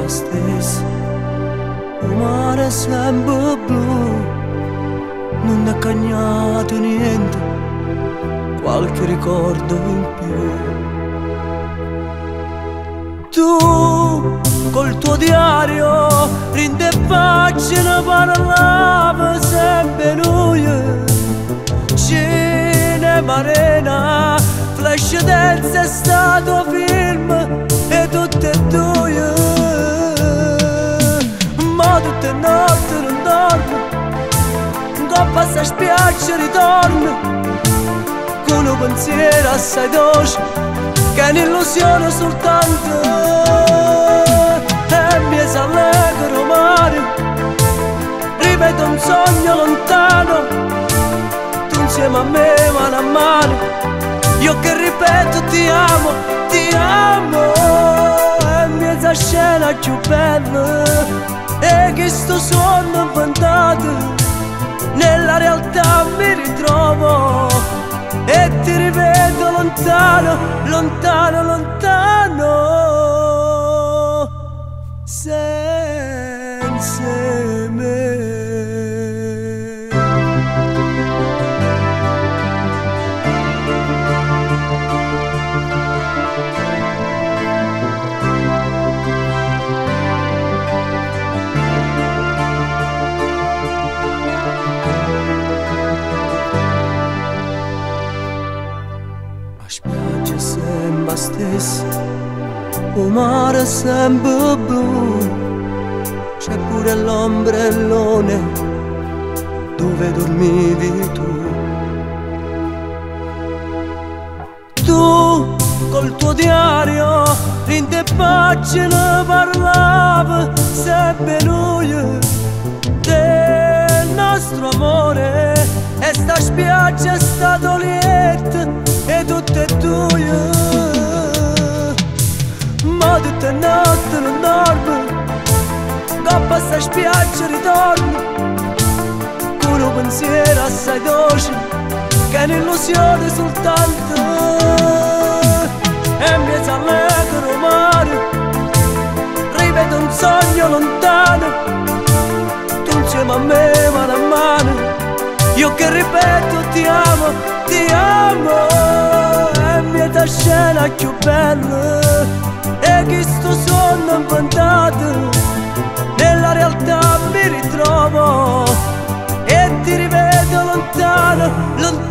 stesso, il mare è sempre blu, non è cambiato niente, qualche ricordo in più. Tu col tuo diario rinde pagine, parlava sempre lui, cinema arena, flash dance è stato film e tutte e due, ma tutte notte non dormo, coppa sta spiaggia ritorno, con un pensiero assai dolce, che è un'illusione soltanto, e mi s'allegro mare, ripeto un sogno lontano, tu insieme a me mano a mano, io che ripeto ti amo, e mezza scena più bella, e che sto sogno inventato, nella realtà mi ritrovo, e ti rivedo lontano, lontano, lontano, senza me. La spiaggia è sempre stessa, il mare è sempre blu, c'è pure l'ombrellone dove dormivi tu. Tu col tuo diario in te pagine parlava sempre lui del nostro amore, e sta spiaggia è stato lieta e tutte e due, ma tutte notte non dormo, coppa sta spiaggia ritorno, con un pensiero assai dolce, che è un'illusione soltanto, e mi s'allegro mare, ripeto un sogno lontano, tu insieme a me mano a mano, io che ripeto ti amo, e mezza scena più bella, e che sto sogno inventato, nella realtà mi ritrovo, e ti rivedo lontano, lontano.